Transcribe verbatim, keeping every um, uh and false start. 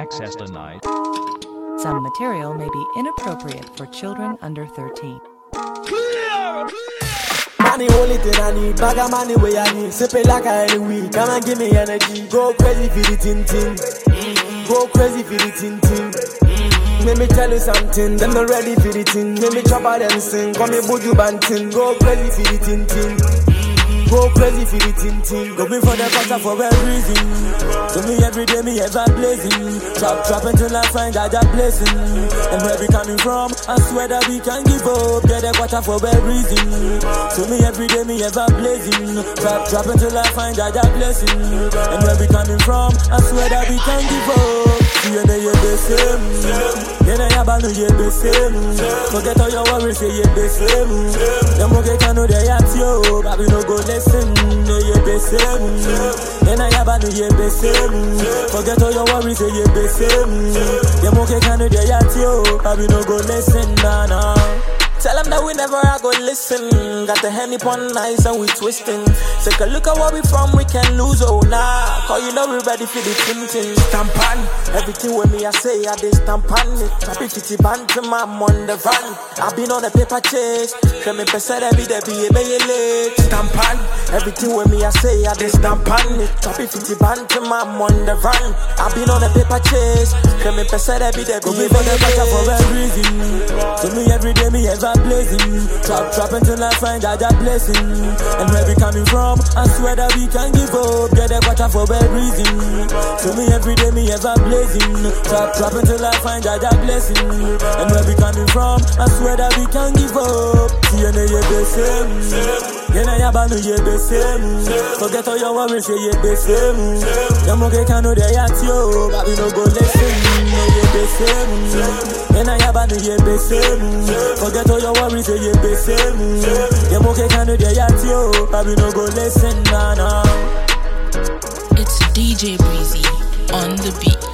Access denied. Some material may be inappropriate for children under thirteen. Money, only thing I need. Bag of money where I need. Sip it like I any week. Come and give me energy. Go crazy for the tin tin. Go crazy for the tin tin. Let me tell you something. Them not ready for the tin. Let me chop out them sing. Come me buju bantin. Go crazy for the tin tin. Go crazy for the tin tin. Go me for the quarter for a reason. To me every day me ever blazing. Trap trap until I find that a blessing. And where we coming from, I swear that we can give up. Get a quarter for a reason. To me every day me ever blazing. Trap trap until I find that a blessing. And where we coming from, I swear that we can give up. You know you're the same. You know you're bad, you're the same. Forget all your worries, you're the same. The more you can know they at you, but we no go listen. You're the same. You know you're bad, you're the same. Forget all your worries, you're the same. The more you can know they at you, but we no go listen. Nah, nah. Tell them that we never are gonna listen. Got the handy pon nice and we twisting. Take a look at where we from, we can lose, oh nah. Cause you know we ready for the tintin. Stamp on everything with me I say, I did stamp on it. Happy fifty band to my on the van. I been on a paper chase. Let me pass every day, be a late. Stamp on everything with me I say, I did stamp on it. Happy fifty band to my on the van. I been on a paper chase. Let me pass every day, be a late. For a reason. To me every day me ever blazing. Trap trap until I find that a blessing. And where we coming from, I swear that we can give up. Get a quarter for a reason. To me every day me ever blazing. Trap trap until I find that a blessing. And where we coming from, I swear that we can give up. See you know you're the same. You know you're bad, you're the same. Forget all your worries, you're the same. The more you can know they at you, but we no go listen. You're the same. You know you're bad, you're the same. Forget all your worries, you're the same. The more you can know they at you, but we no go listen. Nah, nah. It's D J Breezy on the beat.